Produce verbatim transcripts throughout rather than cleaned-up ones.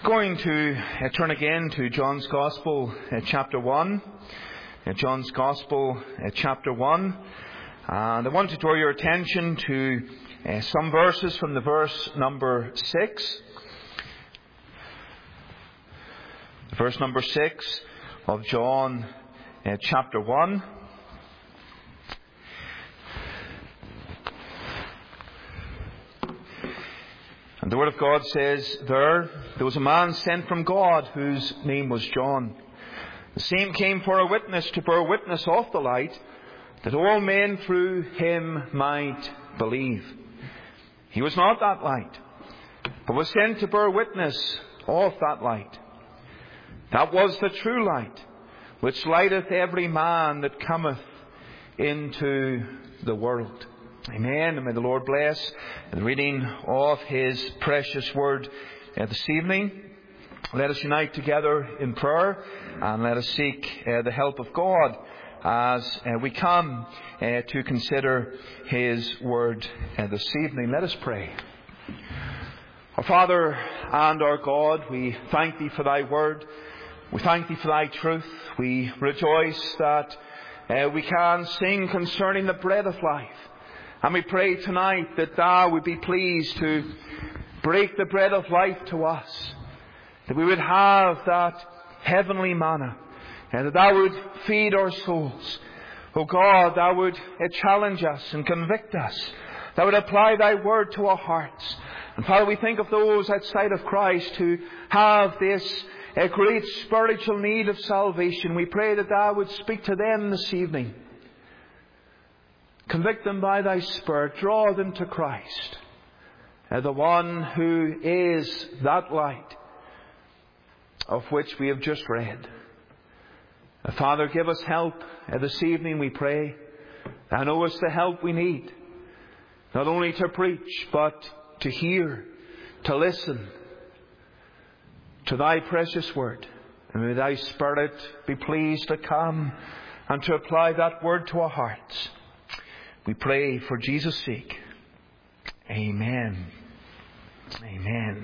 Going to uh, turn again to John's Gospel, uh, chapter one. Uh, John's Gospel, uh, chapter one. And I want to draw your attention to uh, some verses from the verse number six. Verse number six of John, uh, chapter one. And the Word of God says there, there was a man sent from God whose name was John. The same came for a witness, to bear witness of the light, that all men through him might believe. He was not that light, but was sent to bear witness of that light. That was the true light, which lighteth every man that cometh into the world. Amen. And may the Lord bless the reading of His precious word uh, this evening. Let us unite together in prayer and let us seek uh, the help of God as uh, we come uh, to consider His word uh, this evening. Let us pray. Our Father and our God, we thank Thee for Thy word. We thank Thee for Thy truth. We rejoice that uh, we can sing concerning the bread of life. And we pray tonight that Thou would be pleased to break the bread of life to us. That we would have that heavenly manna. And that Thou would feed our souls. Oh God, Thou would challenge us and convict us. Thou would apply Thy word to our hearts. And Father, we think of those outside of Christ who have this a great spiritual need of salvation. We pray that Thou would speak to them this evening. Convict them by Thy Spirit. Draw them to Christ, uh, the one who is that light of which we have just read. Uh, Father, give us help uh, this evening, we pray. Thou knowest the help we need, not only to preach, but to hear, to listen to Thy precious word. And may Thy Spirit be pleased to come and to apply that word to our hearts. We pray for Jesus' sake. Amen. Amen.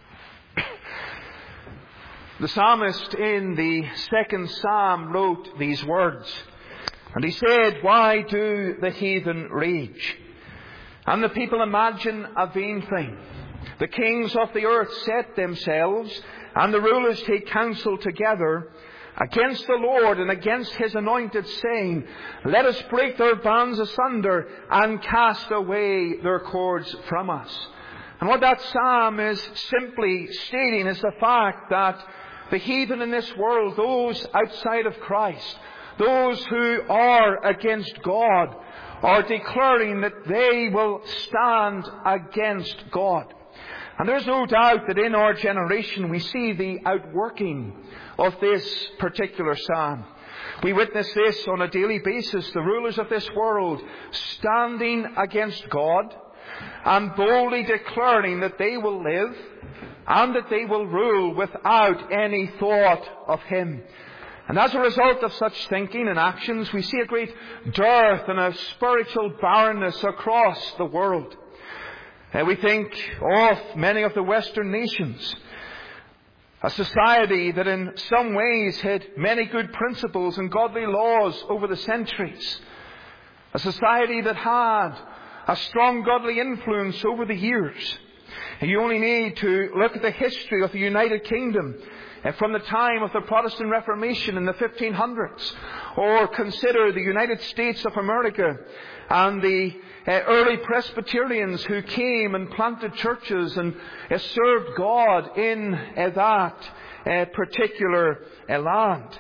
The psalmist in the second psalm wrote these words. And he said, "Why do the heathen rage? And the people imagine a vain thing. The kings of the earth set themselves, and the rulers take counsel together against the Lord and against His anointed, saying, Let us break their bands asunder and cast away their cords from us." And what that psalm is simply stating is the fact that the heathen in this world, those outside of Christ, those who are against God, are declaring that they will stand against God. And there's no doubt that in our generation we see the outworking of this particular psalm. We witness this on a daily basis, the rulers of this world standing against God and boldly declaring that they will live and that they will rule without any thought of Him. And as a result of such thinking and actions, we see a great dearth and a spiritual barrenness across the world. Uh, we think of many of the Western nations, a society that in some ways had many good principles and godly laws over the centuries. A society that had a strong godly influence over the years. And you only need to look at the history of the United Kingdom uh, from the time of the Protestant Reformation in the fifteen hundreds. Or consider the United States of America and the Uh, early Presbyterians who came and planted churches and uh, served God in uh, that uh, particular uh, land.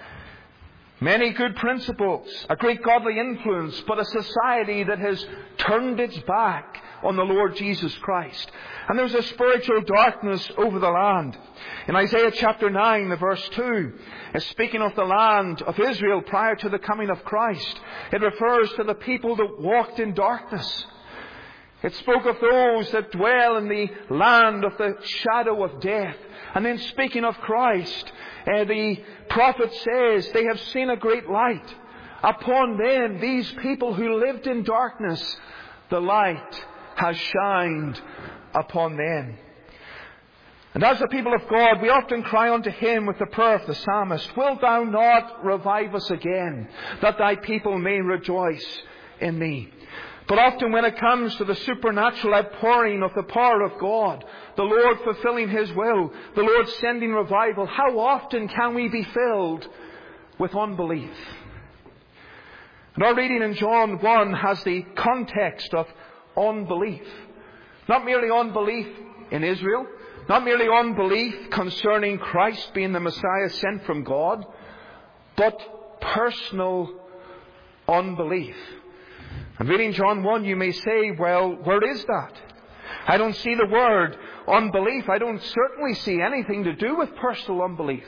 Many good principles, a great godly influence, but a society that has turned its back on the Lord Jesus Christ. And there's a spiritual darkness over the land. In Isaiah chapter nine, the verse two, speaking of the land of Israel prior to the coming of Christ, it refers to the people that walked in darkness. It spoke of those that dwell in the land of the shadow of death. And then speaking of Christ, uh, the prophet says, they have seen a great light. Upon them, these people who lived in darkness, the light has shined upon them. And as the people of God, we often cry unto Him with the prayer of the psalmist, Wilt thou not revive us again, that thy people may rejoice in thee? But often when it comes to the supernatural outpouring of the power of God, the Lord fulfilling His will, the Lord sending revival, how often can we be filled with unbelief? And our reading in John one has the context of unbelief. Not merely unbelief in Israel, not merely unbelief concerning Christ being the Messiah sent from God, but personal unbelief. And reading John one, you may say, well, where is that? I don't see the word unbelief. I don't certainly see anything to do with personal unbelief.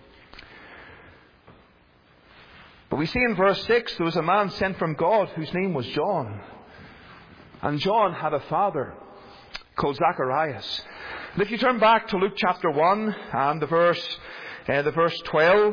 But we see in verse six, there was a man sent from God whose name was John. And John had a father called Zacharias. And if you turn back to Luke chapter one and the verse, uh, the verse twelve,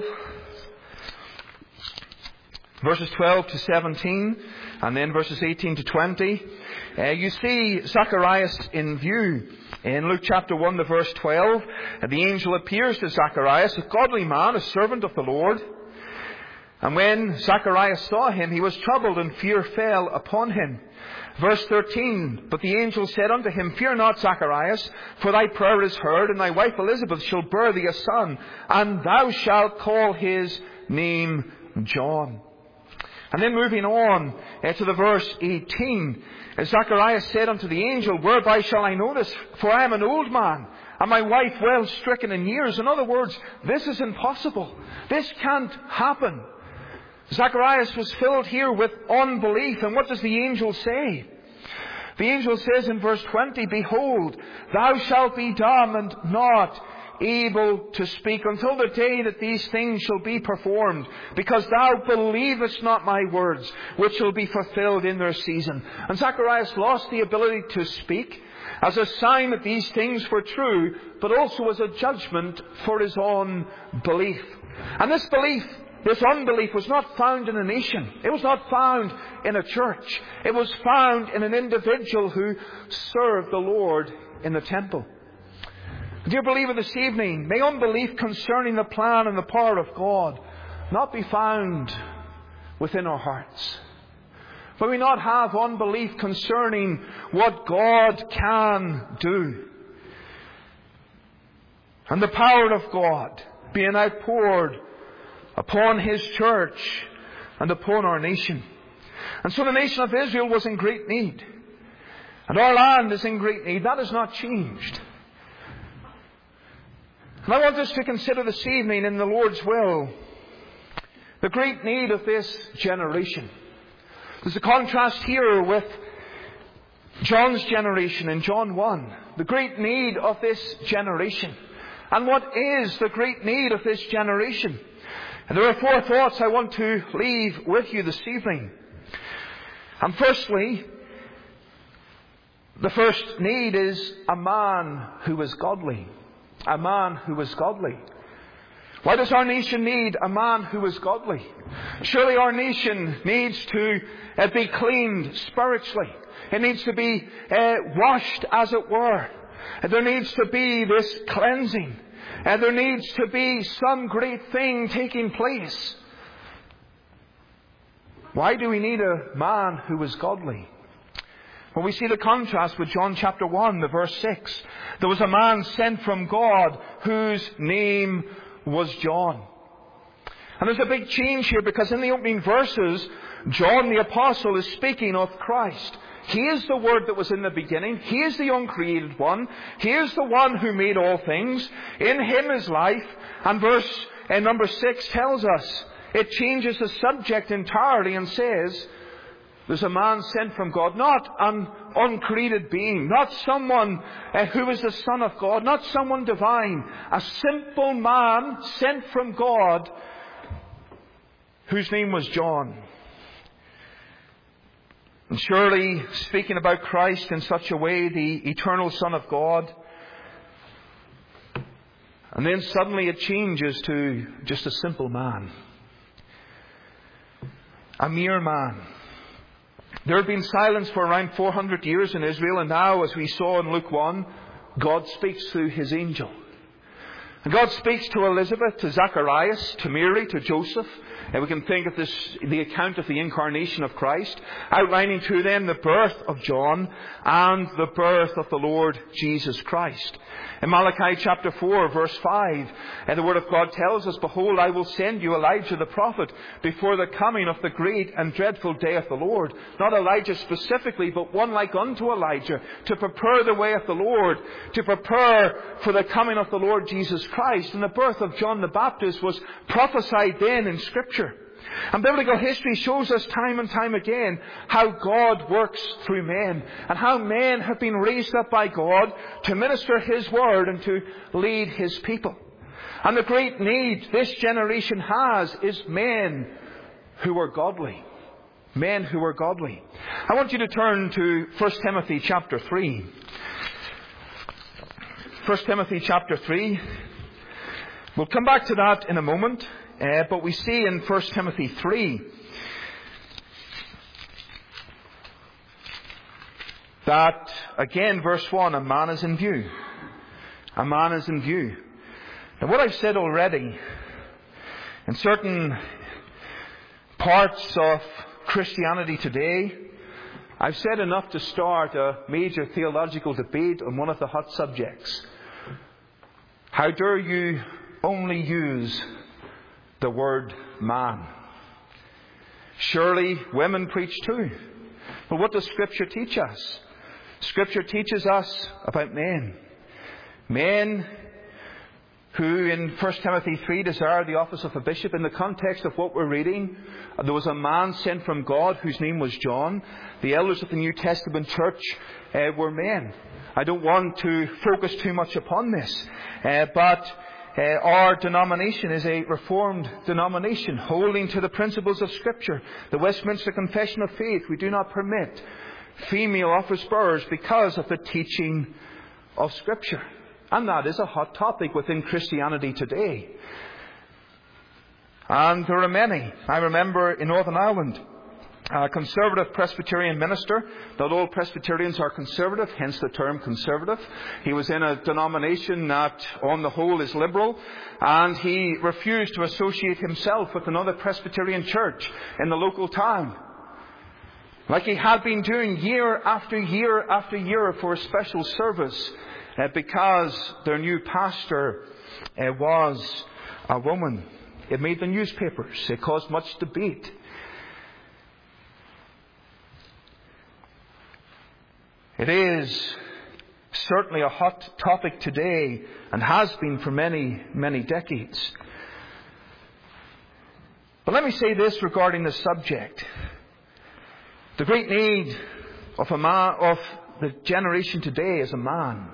verses twelve to seventeen, and then verses eighteen to twenty, uh, you see Zacharias in view. In Luke chapter one, the verse twelve, uh, the angel appears to Zacharias, a godly man, a servant of the Lord. And when Zacharias saw him, he was troubled, and fear fell upon him. Verse thirteen, but the angel said unto him, Fear not, Zacharias, for thy prayer is heard, and thy wife Elizabeth shall bear thee a son, and thou shalt call his name John. And then moving on uh, to the verse eighteen, uh, Zacharias said unto the angel, Whereby shall I know this? For I am an old man, and my wife well stricken in years. In other words, this is impossible. This can't happen. Zacharias was filled here with unbelief. And what does the angel say? The angel says in verse twenty, Behold, thou shalt be dumb and not able to speak until the day that these things shall be performed, because thou believest not my words, which shall be fulfilled in their season. And Zacharias lost the ability to speak as a sign that these things were true, but also as a judgment for his own belief. And this belief, this unbelief, was not found in a nation. It was not found in a church. It was found in an individual who served the Lord in the temple. Dear believer, this evening, may unbelief concerning the plan and the power of God not be found within our hearts. May we not have unbelief concerning what God can do. And the power of God being outpoured upon His church and upon our nation. And so the nation of Israel was in great need. And our land is in great need. That has not changed. And I want us to consider this evening, in the Lord's will, the great need of this generation. There's a contrast here with John's generation in John one. The great need of this generation. And what is the great need of this generation? And there are four thoughts I want to leave with you this evening. And firstly, the first need is a man who is godly. A man who is godly. Why does our nation need a man who is godly? Surely our nation needs to uh, be cleaned spiritually. It needs to be uh, washed, as it were. And there needs to be this cleansing. And there needs to be some great thing taking place. Why do we need a man who is godly? Well, we see the contrast with John chapter one, the verse six. There was a man sent from God whose name was John. And there's a big change here, because in the opening verses, John the apostle is speaking of Christ. He is the Word that was in the beginning. He is the uncreated one. He is the one who made all things. In Him is life. And verse uh, number six tells us, it changes the subject entirely and says, there's a man sent from God, not an uncreated being, not someone uh, who is the Son of God, not someone divine. A simple man sent from God whose name was John. And surely, speaking about Christ in such a way, the eternal Son of God, and then suddenly it changes to just a simple man. A mere man. There had been silence for around four hundred years in Israel, and now, as we saw in Luke one, God speaks through His angel. And God speaks to Elizabeth, to Zacharias, to Mary, to Joseph. And we can think of this, the account of the incarnation of Christ, outlining to them the birth of John and the birth of the Lord Jesus Christ. In Malachi chapter four, verse five, and the Word of God tells us, "Behold, I will send you Elijah the prophet before the coming of the great and dreadful day of the Lord." Not Elijah specifically, but one like unto Elijah, to prepare the way of the Lord, to prepare for the coming of the Lord Jesus Christ. And the birth of John the Baptist was prophesied then in Scripture. And biblical history shows us time and time again how God works through men, and how men have been raised up by God to minister His Word and to lead His people. And the great need this generation has is men who are godly. Men who are godly. I want you to turn to First Timothy chapter three. First Timothy chapter three. We'll come back to that in a moment. Uh, but we see in First Timothy three that, again, verse one, a man is in view. A man is in view. Now, what I've said already, in certain parts of Christianity today, I've said enough to start a major theological debate on one of the hot subjects. How dare you only use the word man? Surely women preach too. But what does Scripture teach us? Scripture teaches us about men. Men who in First Timothy three desire the office of a bishop. In the context of what we're reading, there was a man sent from God whose name was John. The elders of the New Testament church uh, were men. I don't want to focus too much upon this, uh, but Uh, our denomination is a Reformed denomination, holding to the principles of Scripture. The Westminster Confession of Faith, we do not permit female office bearers because of the teaching of Scripture. And that is a hot topic within Christianity today. And there are many. I remember in Northern Ireland, a conservative Presbyterian minister. Not all Presbyterians are conservative, hence the term conservative. He was in a denomination that on the whole is liberal, and he refused to associate himself with another Presbyterian church in the local town, like he had been doing year after year after year for a special service, uh, because their new pastor uh, was a woman. It made the newspapers. It caused much debate. It is certainly a hot topic today, and has been for many, many decades. But let me say this regarding the subject. The great need of a man, of the generation today is a man.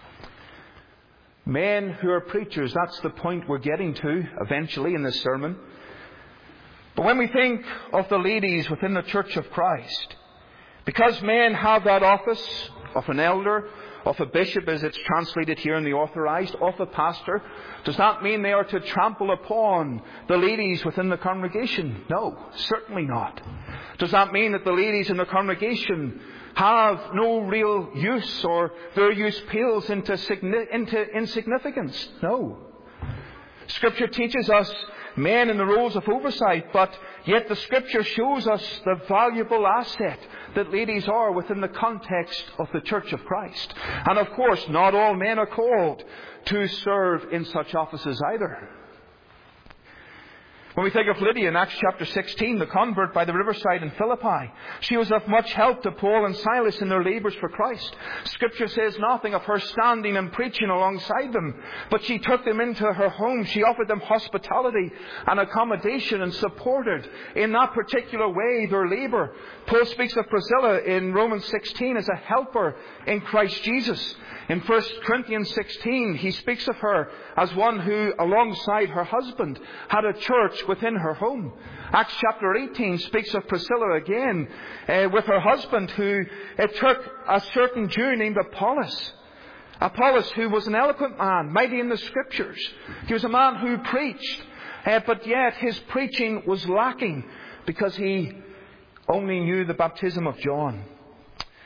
Men who are preachers, that's the point we're getting to eventually in this sermon. But when we think of the ladies within the Church of Christ, because men have that office of an elder, of a bishop as it's translated here in the Authorized, of a pastor, does not mean they are to trample upon the ladies within the congregation. No, certainly not. Does that mean that the ladies in the congregation have no real use, or their use pales into, into insignificance? No. Scripture teaches us men in the roles of oversight, but yet the Scripture shows us the valuable asset that ladies are within the context of the Church of Christ. And of course, not all men are called to serve in such offices either. When we think of Lydia in Acts chapter sixteen, the convert by the riverside in Philippi, she was of much help to Paul and Silas in their labours for Christ. Scripture says nothing of her standing and preaching alongside them, but she took them into her home. She offered them hospitality and accommodation and supported in that particular way their labour. Paul speaks of Priscilla in Romans sixteen as a helper in Christ Jesus. In First Corinthians sixteen, he speaks of her as one who, alongside her husband, had a church within her home. Acts chapter eighteen speaks of Priscilla again uh, with her husband, who uh, took a certain Jew named Apollos. Apollos, who was an eloquent man, mighty in the Scriptures. He was a man who preached, uh, but yet his preaching was lacking because he only knew the baptism of John.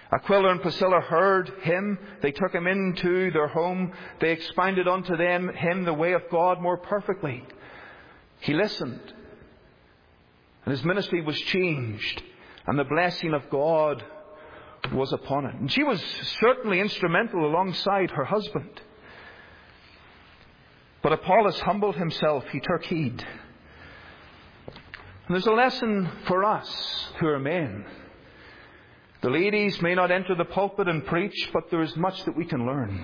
Aquila and Priscilla heard him. They took him into their home. They expounded unto them him the way of God more perfectly. He listened. And his ministry was changed. And the blessing of God was upon it. And she was certainly instrumental alongside her husband. But Apollos humbled himself. He took heed. And there's a lesson for us who are men. The ladies may not enter the pulpit and preach, but there is much that we can learn.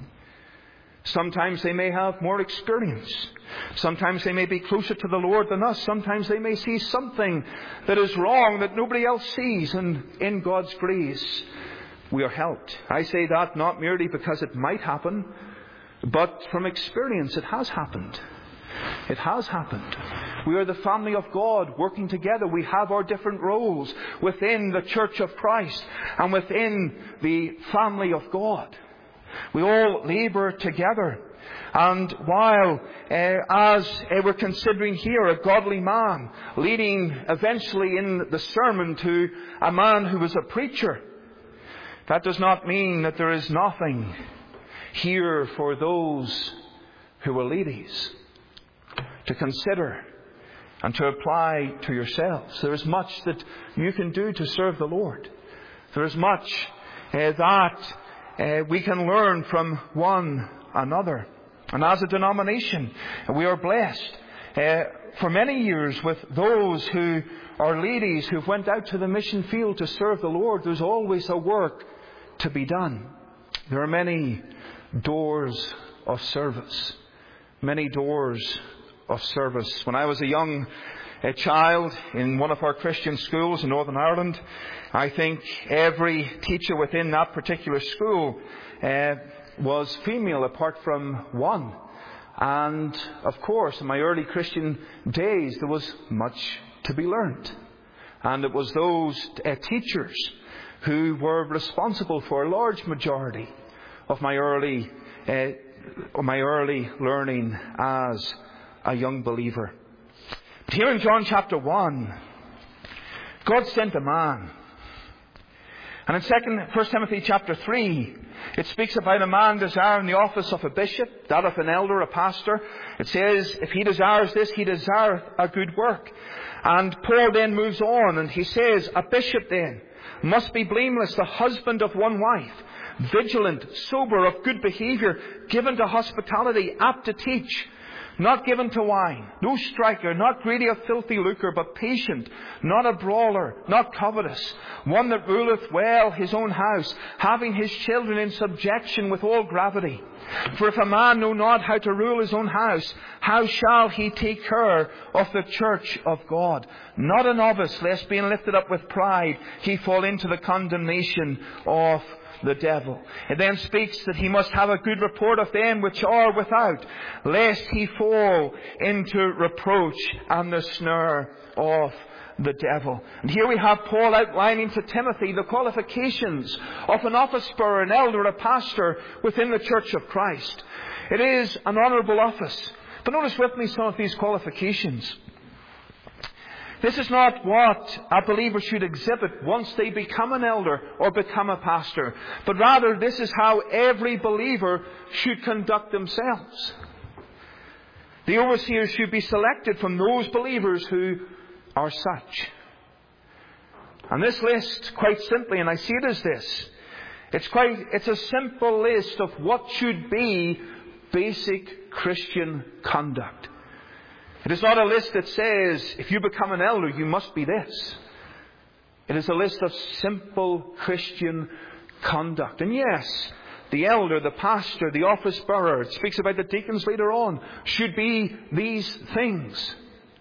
Sometimes they may have more experience. Sometimes they may be closer to the Lord than us. Sometimes they may see something that is wrong that nobody else sees. And in God's grace, we are helped. I say that not merely because it might happen, but from experience it has happened. It has happened. We are the family of God working together. We have our different roles within the church of Christ and within the family of God. We all labour together. And while, uh, as uh, we're considering here, a godly man leading eventually in the sermon to a man who was a preacher, that does not mean that there is nothing here for those who are ladies to consider and to apply to yourselves. There is much that you can do to serve the Lord. There is much uh, that uh, we can learn from one another. And as a denomination, we are blessed uh, for many years with those who are ladies who've went out to the mission field to serve the Lord. There's always a work to be done. There are many doors of service. Many doors of service. When I was a young a child in one of our Christian schools in Northern Ireland, I think every teacher within that particular school uh, was female apart from one. And of course, in my early Christian days, there was much to be learned. And it was those uh, teachers who were responsible for a large majority of my early, uh, my early learning as a young believer. But here in John chapter one, God sent a man. And in second, First Timothy chapter three, it speaks about a man desiring the office of a bishop, that of an elder, a pastor. It says, if he desires this, he desireth a good work. And Paul then moves on and he says, a bishop then must be blameless, the husband of one wife, vigilant, sober, of good behaviour, given to hospitality, apt to teach, not given to wine, no striker, not greedy of filthy lucre, but patient, not a brawler, not covetous, one that ruleth well his own house, having his children in subjection with all gravity. For if a man know not how to rule his own house, how shall he take care of the church of God? Not a novice, lest being lifted up with pride, he fall into the condemnation of the devil. It then speaks that he must have a good report of them which are without, lest he fall into reproach and the snare of the devil. And here we have Paul outlining to Timothy the qualifications of an office bearer, an elder, a pastor within the church of Christ. It is an honourable office. But notice with me some of these qualifications. This is not what a believer should exhibit once they become an elder or become a pastor, but rather this is how every believer should conduct themselves. The overseers should be selected from those believers who are such. And this list, quite simply, and I see it as this, it's quite, it's a simple list of what should be basic Christian conduct. It is not a list that says, if you become an elder, you must be this. It is a list of simple Christian conduct. And yes, the elder, the pastor, the office bearer, it speaks about the deacons later on, should be these things.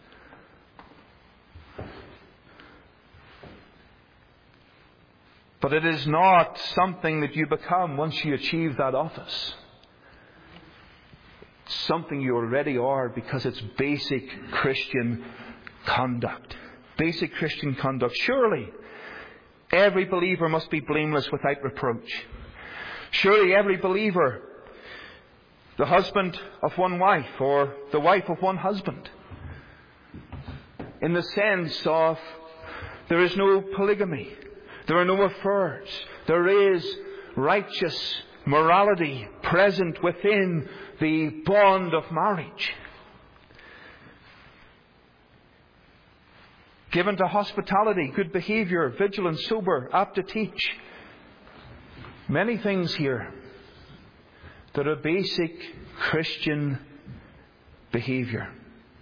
But it is not something that you become once you achieve that office. Something you already are, because it's basic Christian conduct. Basic Christian conduct. Surely every believer must be blameless without reproach. Surely every believer, the husband of one wife or the wife of one husband, in the sense of there is no polygamy. There are no affairs. There is righteous morality present within the bond of marriage. Given to hospitality, good behaviour, vigilant, sober, apt to teach. Many things here that are basic Christian behaviour.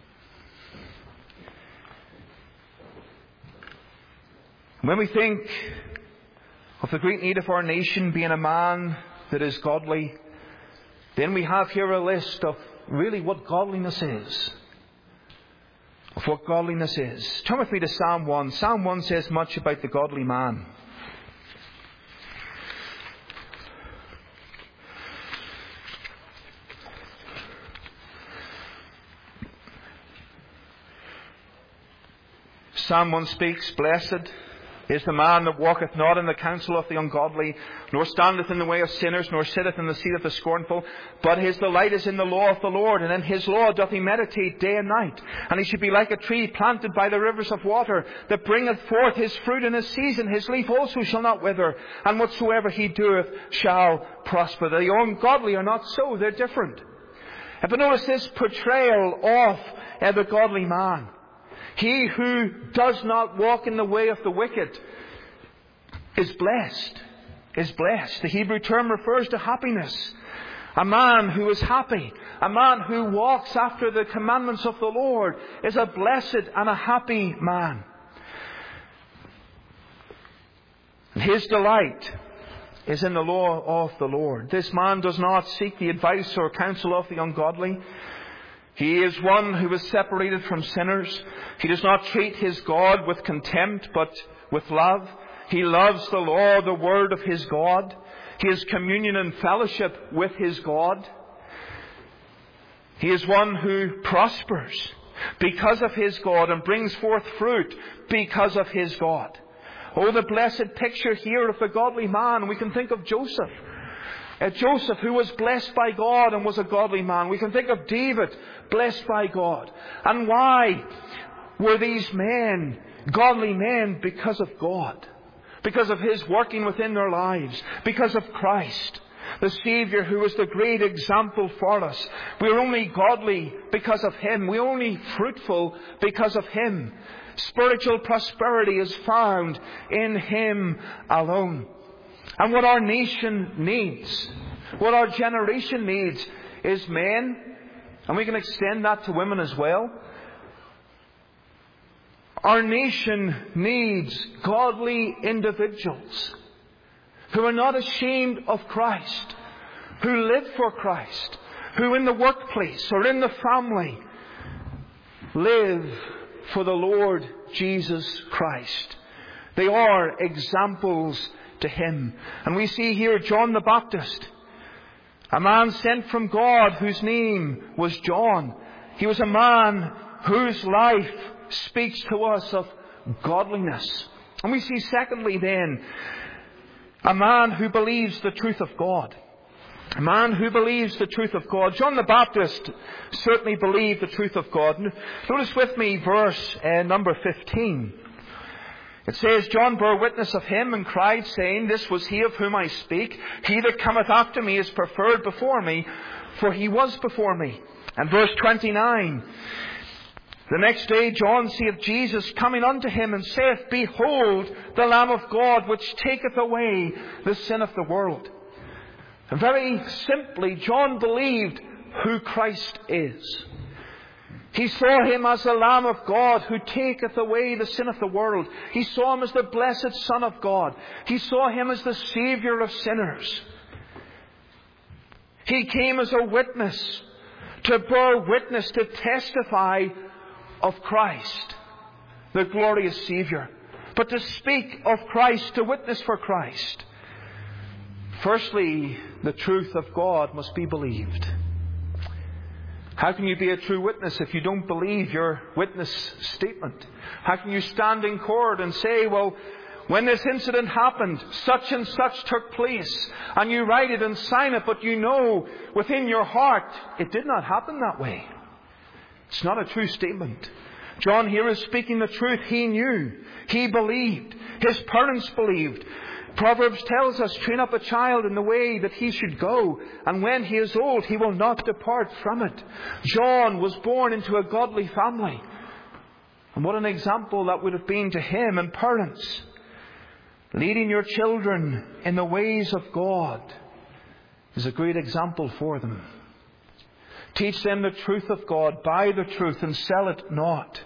When we think of the great need of our nation being a man that is godly, then we have here a list of really what godliness is. Of what godliness is. Turn with me to Psalm one. Psalm one says much about the godly man. Psalm one speaks, "Blessed is the man that walketh not in the counsel of the ungodly, nor standeth in the way of sinners, nor sitteth in the seat of the scornful. But his delight is in the law of the Lord, and in his law doth he meditate day and night. And he should be like a tree planted by the rivers of water, that bringeth forth his fruit in his season. His leaf also shall not wither, and whatsoever he doeth shall prosper." The ungodly are not so, they're different. But notice this portrayal of uh, the godly man. He who does not walk in the way of the wicked is blessed. Is blessed. The Hebrew term refers to happiness. A man who is happy, a man who walks after the commandments of the Lord, is a blessed and a happy man. His delight is in the law of the Lord. This man does not seek the advice or counsel of the ungodly. He is one who is separated from sinners. He does not treat his God with contempt, but with love. He loves the law, the word of his God. He has communion and fellowship with his God. He is one who prospers because of his God and brings forth fruit because of his God. Oh, the blessed picture here of the godly man. We can think of Joseph. Uh, Joseph, who was blessed by God and was a godly man. We can think of David, blessed by God. And why were these men godly men? Because of God. Because of His working within their lives. Because of Christ, the Saviour, who was the great example for us. We are only godly because of Him. We are only fruitful because of Him. Spiritual prosperity is found in Him alone. And what our nation needs, what our generation needs, is men, and we can extend that to women as well. Our nation needs godly individuals who are not ashamed of Christ, who live for Christ, who in the workplace or in the family live for the Lord Jesus Christ. They are examples to Him. And we see here John the Baptist, a man sent from God whose name was John. He was a man whose life speaks to us of godliness. And we see secondly then, a man who believes the truth of God. A man who believes the truth of God. John the Baptist certainly believed the truth of God. Notice with me verse uh, number fifteen. It says, "John bore witness of him and cried, saying, This was he of whom I speak. He that cometh after me is preferred before me, for he was before me." And verse twenty-nine. "The next day John seeth Jesus coming unto him, and saith, Behold, the Lamb of God, which taketh away the sin of the world." And very simply, John believed who Christ is. He saw Him as the Lamb of God who taketh away the sin of the world. He saw Him as the blessed Son of God. He saw Him as the Saviour of sinners. He came as a witness, to bear witness, to testify of Christ, the glorious Saviour. But to speak of Christ, to witness for Christ. Firstly, the truth of God must be believed. How can you be a true witness if you don't believe your witness statement? How can you stand in court and say, well, when this incident happened, such and such took place, and you write it and sign it, but you know within your heart it did not happen that way. It's not a true statement. John here is speaking the truth. He knew. He believed. His parents believed. Proverbs tells us, train up a child in the way that he should go, and when he is old, he will not depart from it. John was born into a godly family. And what an example that would have been to him. And parents, leading your children in the ways of God is a great example for them. Teach them the truth of God. Buy the truth and sell it not.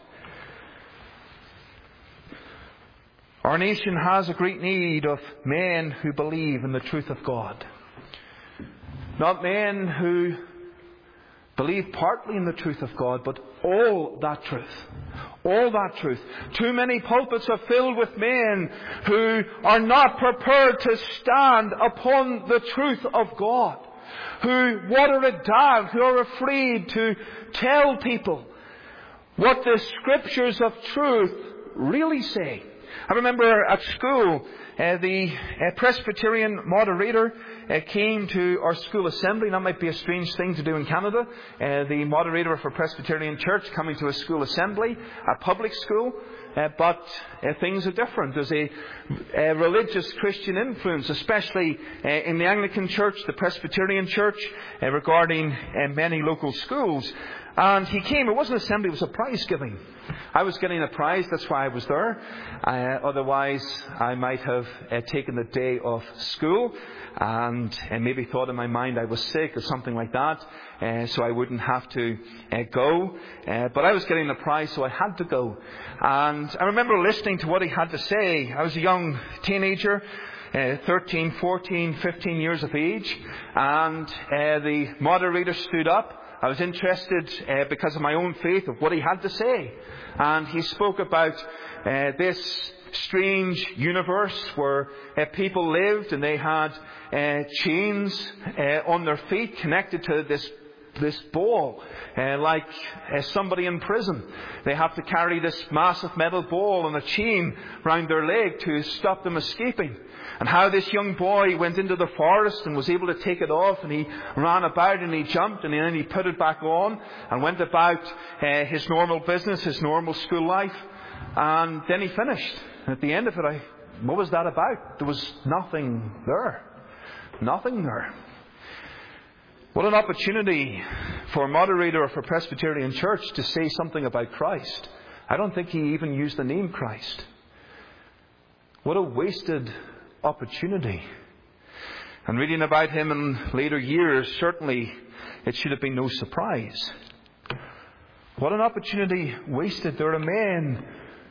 Our nation has a great need of men who believe in the truth of God. Not men who believe partly in the truth of God, but all that truth. All that truth. Too many pulpits are filled with men who are not prepared to stand upon the truth of God. Who water it down, who are afraid to tell people what the Scriptures of truth really say. I remember at school, uh, the uh, Presbyterian moderator uh, came to our school assembly. That might be a strange thing to do in Canada. Uh, the moderator for Presbyterian Church coming to a school assembly, a public school. Uh, but uh, things are different. There's a, a religious Christian influence, especially uh, in the Anglican Church, the Presbyterian Church, uh, regarding uh, many local schools. And he came. It wasn't assembly, it was a prize giving. I was getting a prize, that's why I was there. Uh, otherwise, I might have uh, taken the day off school and uh, maybe thought in my mind I was sick or something like that, uh, so I wouldn't have to uh, go. Uh, but I was getting the prize, so I had to go. And I remember listening to what he had to say. I was a young teenager. Uh, thirteen, fourteen, fifteen years of age. And uh, the moderator stood up. I was interested uh, because of my own faith of what he had to say. And he spoke about uh, this strange universe where uh, people lived and they had uh, chains uh, on their feet connected to this this ball, uh, like uh, somebody in prison. They have to carry this massive metal ball on a chain round their leg to stop them escaping. And how this young boy went into the forest and was able to take it off, and he ran about and he jumped and then he put it back on and went about uh, his normal business, his normal school life. And then he finished. At the end of it, I, what was that about? There was nothing there. Nothing there. What an opportunity for a moderator for Presbyterian Church to say something about Christ. I don't think he even used the name Christ. What a wasted opportunity. And reading about him in later years, certainly it should have been no surprise. What an opportunity wasted. There are men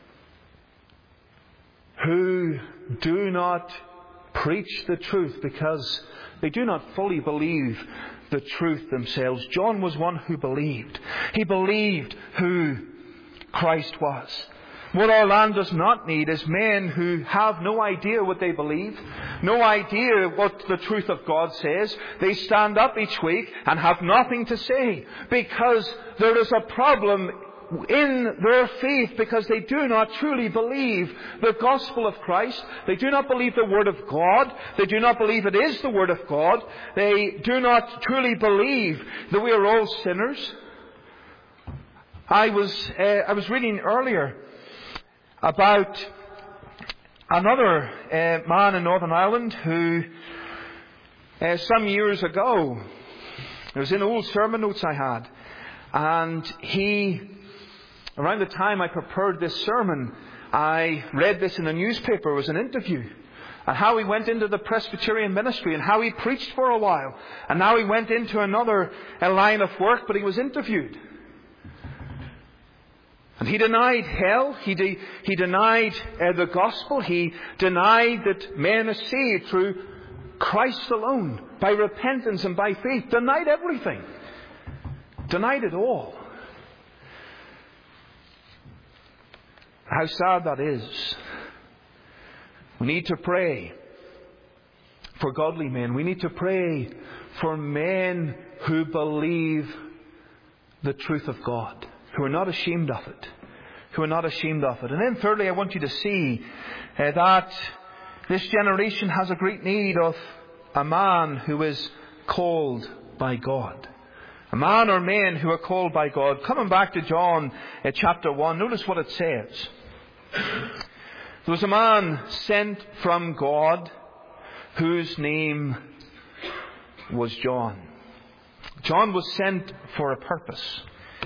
who do not preach the truth because they do not fully believe the truth themselves. John was one who believed. He believed who Christ was. What our land does not need is men who have no idea what they believe, no idea what the truth of God says. They stand up each week and have nothing to say because there is a problem in their faith, because they do not truly believe the gospel of Christ. They do not believe the Word of God. They do not believe it is the Word of God. They do not truly believe that we are all sinners. I was uh, I was reading earlier about another uh, man in Northern Ireland who uh, some years ago, it was in old sermon notes I had, and he, around the time I prepared this sermon, I read this in a newspaper. It was an interview. And how he went into the Presbyterian ministry and how he preached for a while. And now he went into another a line of work, but he was interviewed. And he denied hell. He, de- he denied uh, the gospel. He denied that men are saved through Christ alone, by repentance and by faith. Denied everything. Denied it all. How sad that is. We need to pray for godly men. We need to pray for men who believe the truth of God, who are not ashamed of it, who are not ashamed of it. And then thirdly, I want you to see uh, that this generation has a great need of a man who is called by God. A man or men who are called by God. Coming back to John uh, chapter one, notice what it says. There was a man sent from God whose name was John. John was sent for a purpose.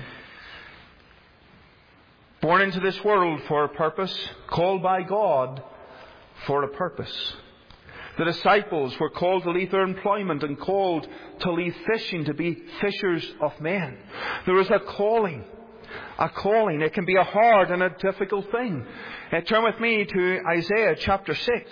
Born into this world for a purpose. Called by God for a purpose. The disciples were called to leave their employment and called to leave fishing to be fishers of men. There is a calling. A calling. It can be a hard and a difficult thing. Uh, turn with me to Isaiah chapter six.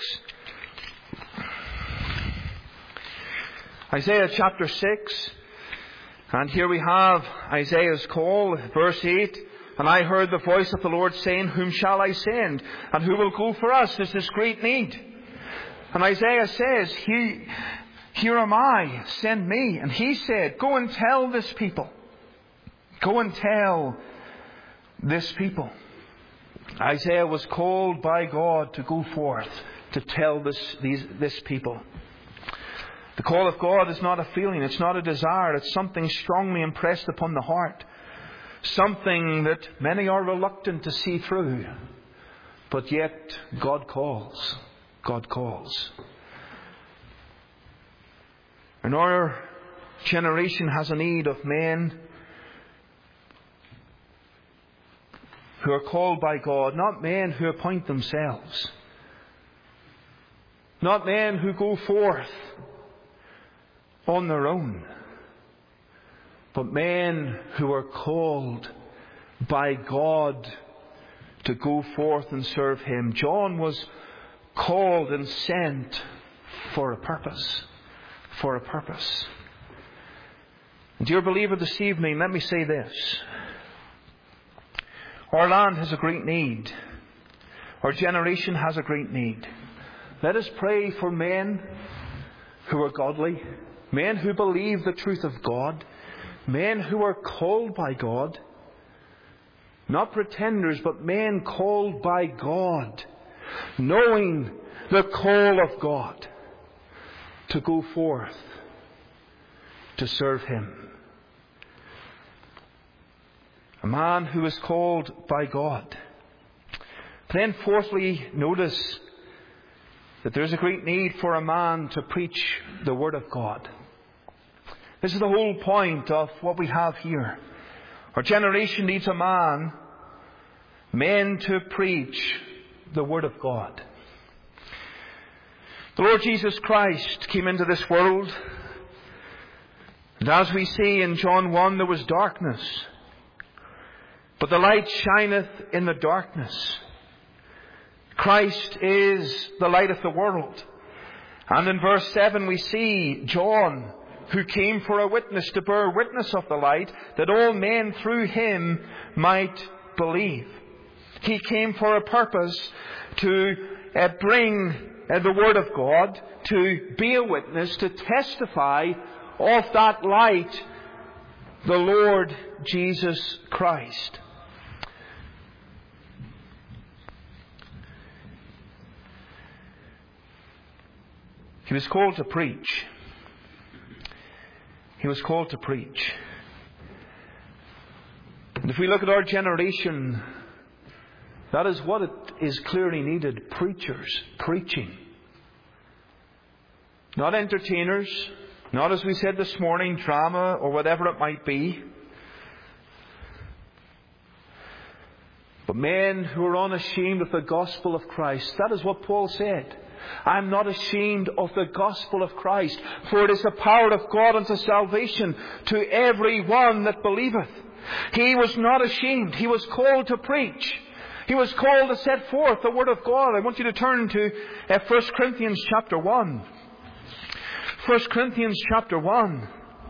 Isaiah chapter six. And here we have Isaiah's call, verse eight. And I heard the voice of the Lord saying, whom shall I send? And who will go for us? There's this great need. And Isaiah says, He, here am I, send me. And he said, go and tell this people. Go and tell this people. Isaiah was called by God to go forth to tell this, these, this people. The call of God is not a feeling, it's not a desire, it's something strongly impressed upon the heart. Something that many are reluctant to see through. But yet God calls. God calls. And our generation has a need of men who are called by God, not men who appoint themselves. Not men who go forth on their own. But men who are called by God to go forth and serve Him. John was called and sent for a purpose. For a purpose. And dear believer, this evening, let me say this. Our land has a great need. Our generation has a great need. Let us pray for men who are godly. Men who believe the truth of God. Men who are called by God. Not pretenders, but men called by God. Knowing the call of God to go forth to serve Him. A man who is called by God. Then fourthly, notice that there's a great need for a man to preach the Word of God. This is the whole point of what we have here. Our generation needs a man, men to preach the Word of God. The Lord Jesus Christ came into this world, and as we see in John one, there was darkness. But the light shineth in the darkness. Christ is the light of the world. And in verse seven we see John, who came for a witness, to bear witness of the light, that all men through him might believe. He came for a purpose, to uh, bring uh, the Word of God, to be a witness, to testify of that light, the Lord Jesus Christ. He was called to preach. He was called to preach. And if we look at our generation, that is what it is clearly needed. Preachers. Preaching. Not entertainers. Not, as we said this morning, drama or whatever it might be. But men who are unashamed of the gospel of Christ. That is what Paul said. I am not ashamed of the gospel of Christ, for it is the power of God unto salvation to every one that believeth. He was not ashamed. He was called to preach. He was called to set forth the Word of God. I want you to turn to uh, First Corinthians chapter one. First Corinthians chapter one.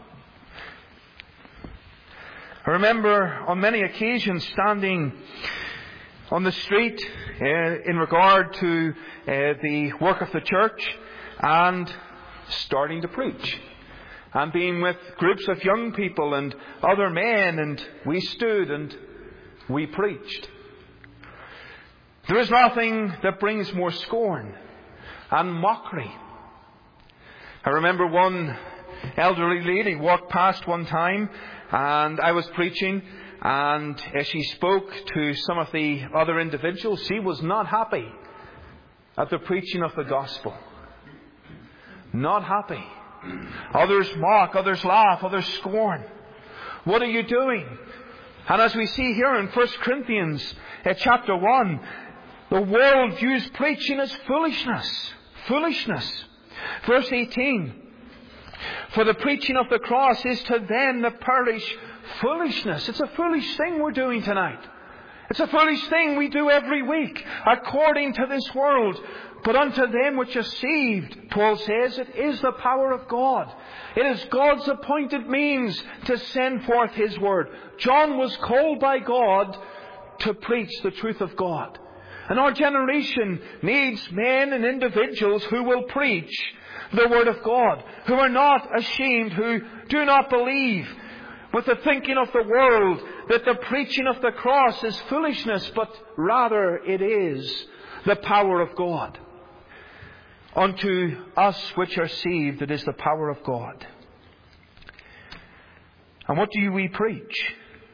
I remember on many occasions standing on the street uh, in regard to uh, the work of the church and starting to preach. And being with groups of young people and other men, and we stood and we preached. There is nothing that brings more scorn and mockery. I remember one elderly lady walked past one time and I was preaching, and as she spoke to some of the other individuals, she was not happy at the preaching of the gospel. Not happy. Others mock, others laugh, others scorn. What are you doing? And as we see here in First Corinthians uh, chapter one, the world views preaching as foolishness. Foolishness. Verse eighteen. For the preaching of the cross is to them that perish foolishness. It's a foolish thing we're doing tonight. It's a foolish thing we do every week, according to this world. But unto them which are saved, Paul says, it is the power of God. It is God's appointed means to send forth His word. John was called by God to preach the truth of God. And our generation needs men and individuals who will preach the word of God, who are not ashamed, who do not believe with the thinking of the world that the preaching of the cross is foolishness, but rather it is the power of God. Unto us which are saved, it is the power of God. And what do we preach?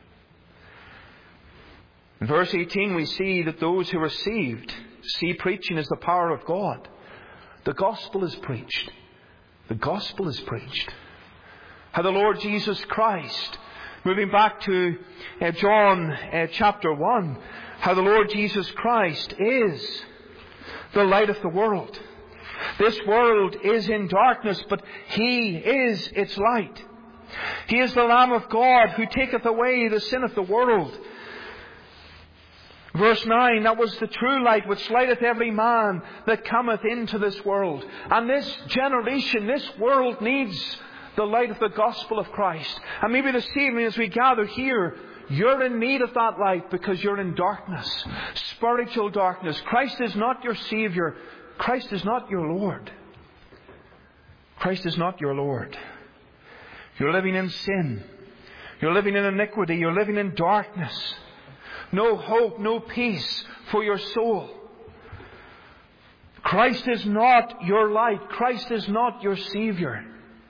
In verse eighteen we see that those who are saved see preaching as the power of God. The gospel is preached. The gospel is preached. How the Lord Jesus Christ, moving back to uh, John uh, chapter one, how the Lord Jesus Christ is the light of the world. This world is in darkness, but He is its light. He is the Lamb of God who taketh away the sin of the world. Verse nine, that was the true light which lighteth every man that cometh into this world. And this generation, this world needs the light of the gospel of Christ. And maybe this evening as we gather here, you're in need of that light because you're in darkness. Spiritual darkness. Christ is not your Savior. Christ is not your Lord. Christ is not your Lord. You're living in sin. You're living in iniquity. You're living in darkness. No hope, no peace for your soul. Christ is not your light. Christ is not your Savior.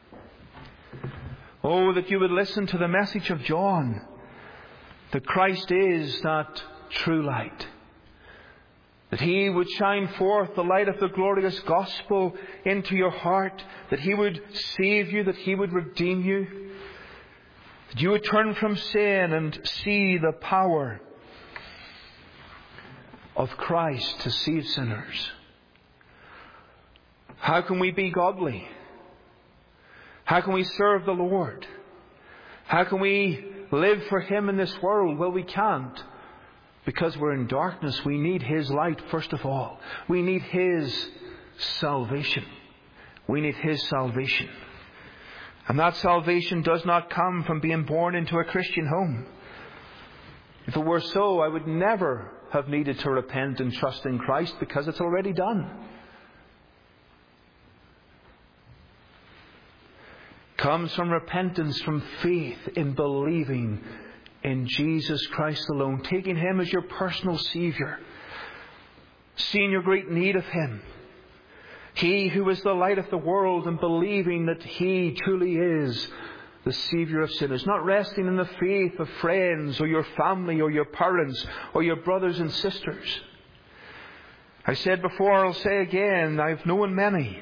Oh, that you would listen to the message of John, that Christ is that true light. That He would shine forth the light of the glorious gospel into your heart. That He would save you. That He would redeem you. That you would turn from sin and see the power of Christ to save sinners. How can we be godly? How can we serve the Lord? How can we live for Him in this world? Well, we can't. Because we're in darkness, we need His light first of all. We need His salvation. We need His salvation. And that salvation does not come from being born into a Christian home. If it were so, I would never have needed to repent and trust in Christ because it's already done. Comes from repentance, from faith in believing in Jesus Christ alone, taking Him as your personal Savior, seeing your great need of Him. He who is the light of the world, and believing that He truly is the Savior of sinners. Not resting in the faith of friends or your family or your parents or your brothers and sisters. I said before, I'll say again, I've known many.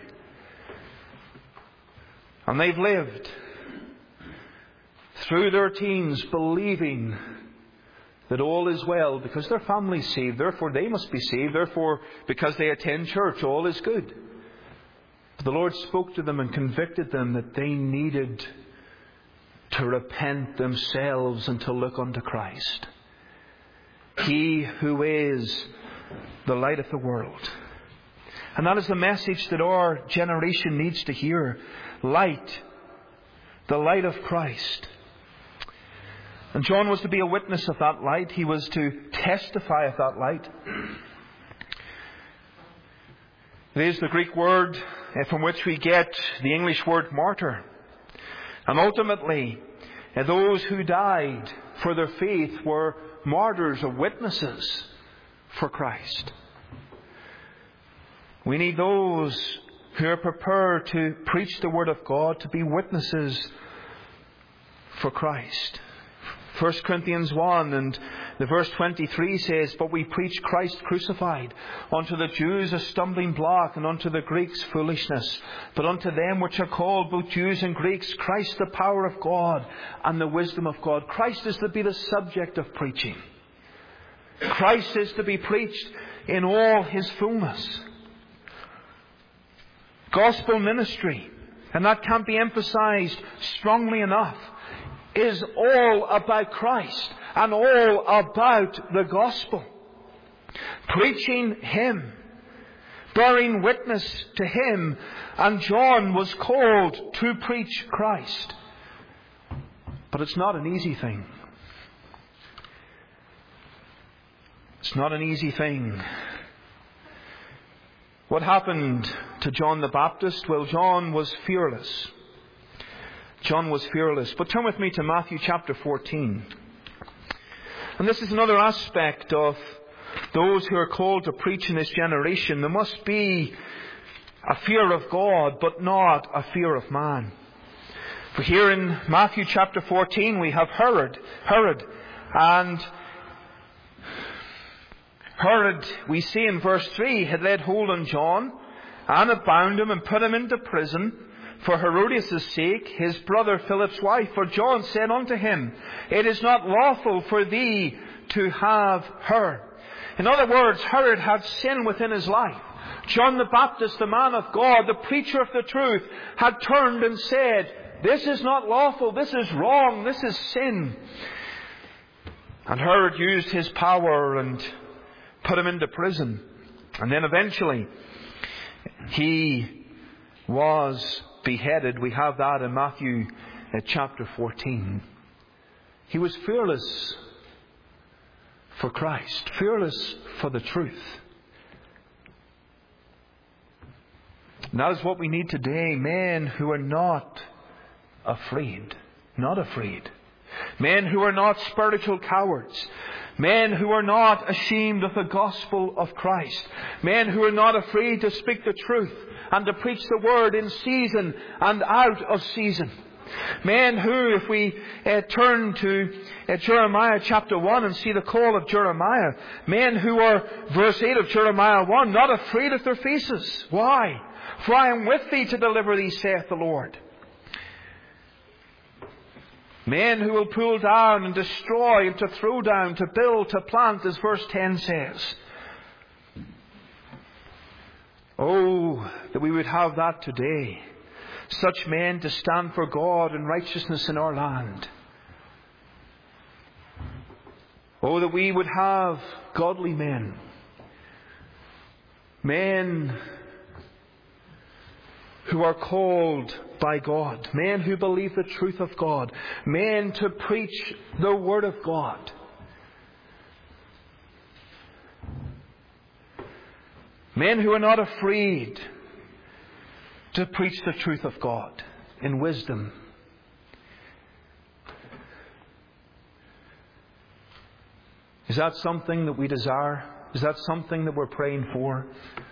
And they've lived through their teens believing that all is well because their family's saved. Therefore they must be saved. Therefore, because they attend church, all is good. But the Lord spoke to them and convicted them that they needed to repent themselves and to look unto Christ. He who is the light of the world. And that is the message that our generation needs to hear. Light. The light of Christ. And John was to be a witness of that light. He was to testify of that light. It is the Greek word from which we get the English word martyr. And ultimately, those who died for their faith were martyrs or witnesses for Christ. We need those who are prepared to preach the Word of God, to be witnesses for Christ. First Corinthians one and the verse twenty-three says, "But we preach Christ crucified, unto the Jews a stumbling block, and unto the Greeks foolishness. But unto them which are called, both Jews and Greeks, Christ the power of God and the wisdom of God." Christ is to be the subject of preaching. Christ is to be preached in all His fullness. Gospel ministry, and that can't be emphasized strongly enough, is all about Christ and all about the gospel. Preaching Him, bearing witness to Him, and John was called to preach Christ. But it's not an easy thing. It's not an easy thing. What happened to John the Baptist? Well, John was fearless. John was fearless. But turn with me to Matthew chapter fourteen. And this is another aspect of those who are called to preach in this generation. There must be a fear of God, but not a fear of man. For here in Matthew chapter fourteen we have Herod. Herod. And Herod, we see in verse three, had laid hold on John and had bound him and put him into prison for Herodias' sake, his brother Philip's wife. For John said unto him, "It is not lawful for thee to have her." In other words, Herod had sin within his life. John the Baptist, the man of God, the preacher of the truth, had turned and said, "This is not lawful, this is wrong, this is sin." And Herod used his power and put him into prison. And then eventually he was beheaded. We have that in Matthew uh, chapter fourteen. He was fearless for Christ, fearless for the truth. And that is what we need today. Men who are not afraid. Not afraid. Men who are not spiritual cowards. Men who are not ashamed of the gospel of Christ. Men who are not afraid to speak the truth and to preach the word in season and out of season. Men who, if we uh, turn to uh, Jeremiah chapter one and see the call of Jeremiah, men who are, verse eight of Jeremiah one, not afraid of their faces. Why? For I am with thee to deliver thee, saith the Lord. Men who will pull down and destroy and to throw down, to build, to plant, as verse ten says. Oh, that we would have that today. Such men to stand for God and righteousness in our land. Oh, that we would have godly men. Men who are called by God. Men who believe the truth of God. Men to preach the Word of God. Men who are not afraid to preach the truth of God in wisdom. Is that something that we desire? Is that something that we're praying for?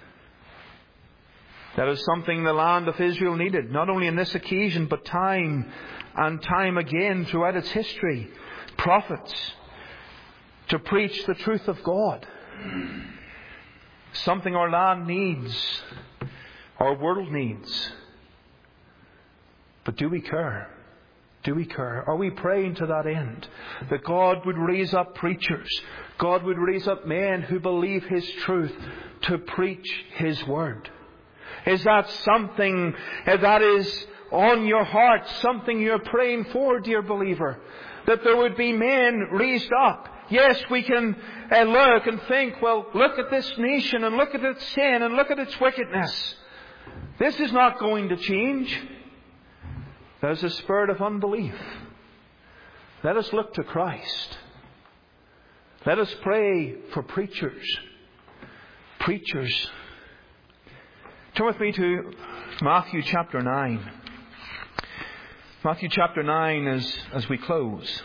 That is something the land of Israel needed, not only on this occasion, but time and time again throughout its history. Prophets to preach the truth of God. Something our land needs, our world needs. But do we care? Do we care? Are we praying to that end? That God would raise up preachers. God would raise up men who believe His truth to preach His word. Is that something that is on your heart? Something you're praying for, dear believer? That there would be men raised up. Yes, we can uh, look and think, well, look at this nation and look at its sin and look at its wickedness. This is not going to change. There's a spirit of unbelief. Let us look to Christ. Let us pray for preachers. Preachers. Turn with me to Matthew chapter nine. Matthew chapter nine as, as we close.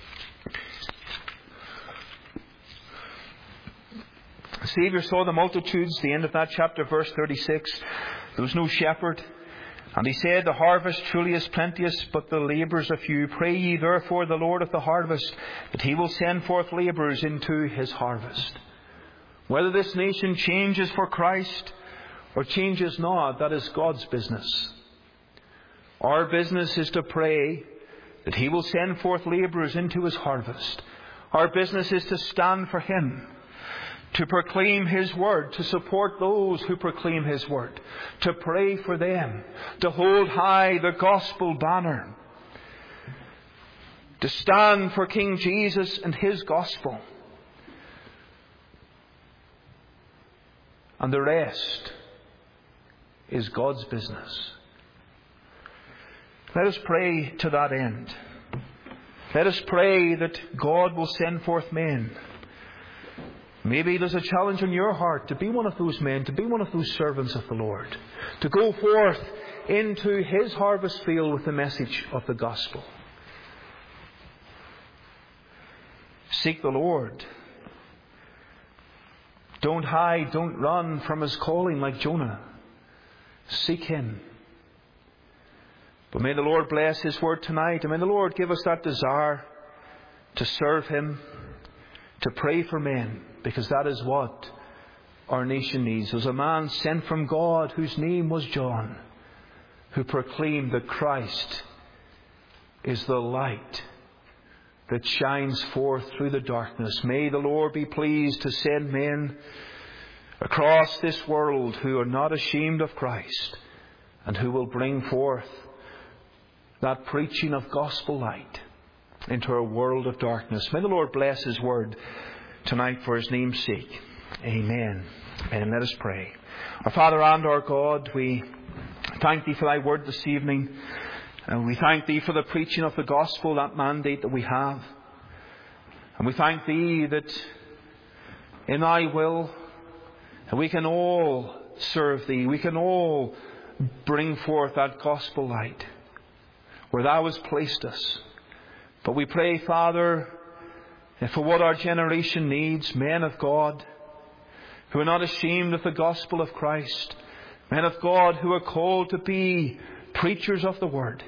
The Saviour saw the multitudes, the end of that chapter, verse thirty-six. There was no shepherd. And he said, the harvest truly is plenteous, but the labourers are few. Pray ye therefore the Lord of the harvest, that he will send forth labourers into his harvest. Whether this nation changes for Christ or changes not, that is God's business. Our business is to pray that he will send forth labourers into his harvest. Our business is to stand for him, to proclaim his word, to support those who proclaim his word, to pray for them, to hold high the gospel banner, to stand for King Jesus and his gospel. And the rest is God's business. Let us pray to that end. Let us pray that God will send forth men. Maybe there's a challenge on your heart to be one of those men, to be one of those servants of the Lord, to go forth into his harvest field with the message of the gospel. Seek the Lord. Don't hide, don't run from his calling like Jonah. Seek him. But may the Lord bless his word tonight, and may the Lord give us that desire to serve him, to pray for men, because that is what our nation needs. There was a man sent from God whose name was John, who proclaimed that Christ is the light that shines forth through the darkness. May the Lord be pleased to send men across this world who are not ashamed of Christ and who will bring forth that preaching of gospel light into a world of darkness. May the Lord bless his word tonight for his name's sake. Amen. And let us pray. Our Father and our God, we thank thee for thy word this evening. And we thank thee for the preaching of the gospel, that mandate that we have. And we thank thee that in thy will we can all serve thee. We can all bring forth that gospel light where thou hast placed us. But we pray, Father, for what our generation needs, men of God who are not ashamed of the gospel of Christ, men of God who are called to be preachers of the word.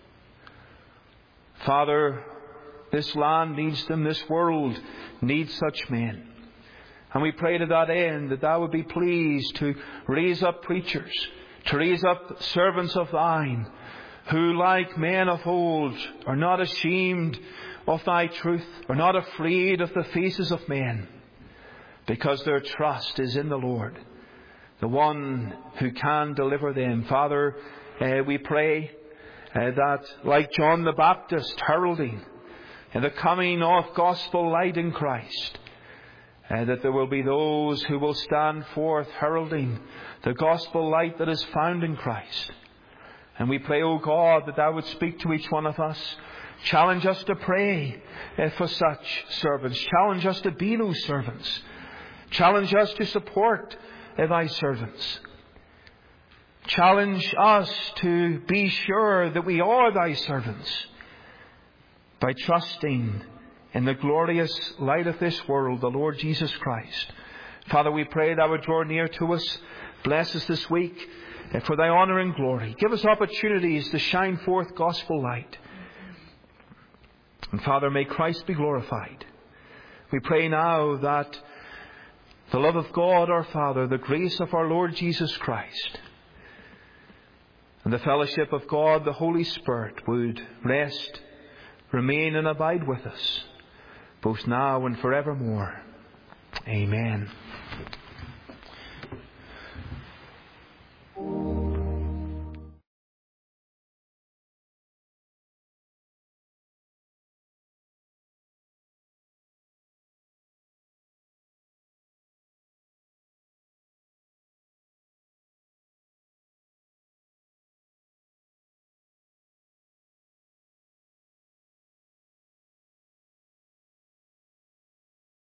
Father, this land needs them, this world needs such men. And we pray to that end that thou would be pleased to raise up preachers, to raise up servants of thine, who, like men of old, are not ashamed of thy truth, are not afraid of the faces of men, because their trust is in the Lord, the one who can deliver them. Father, uh, we pray uh, that, like John the Baptist heralding and the coming of gospel light in Christ, uh, that there will be those who will stand forth heralding the gospel light that is found in Christ. And we pray, O God, that thou would speak to each one of us. Challenge us to pray uh, for such servants. Challenge us to be those servants. Challenge us to support uh, thy servants. Challenge us to be sure that we are thy servants by trusting in the glorious light of this world, the Lord Jesus Christ. Father, we pray thou would draw near to us. Bless us this week for thy honour and glory. Give us opportunities to shine forth gospel light. And Father, may Christ be glorified. We pray now that the love of God our Father, the grace of our Lord Jesus Christ, and the fellowship of God the Holy Spirit would rest, remain and abide with us, both now and forevermore. Amen.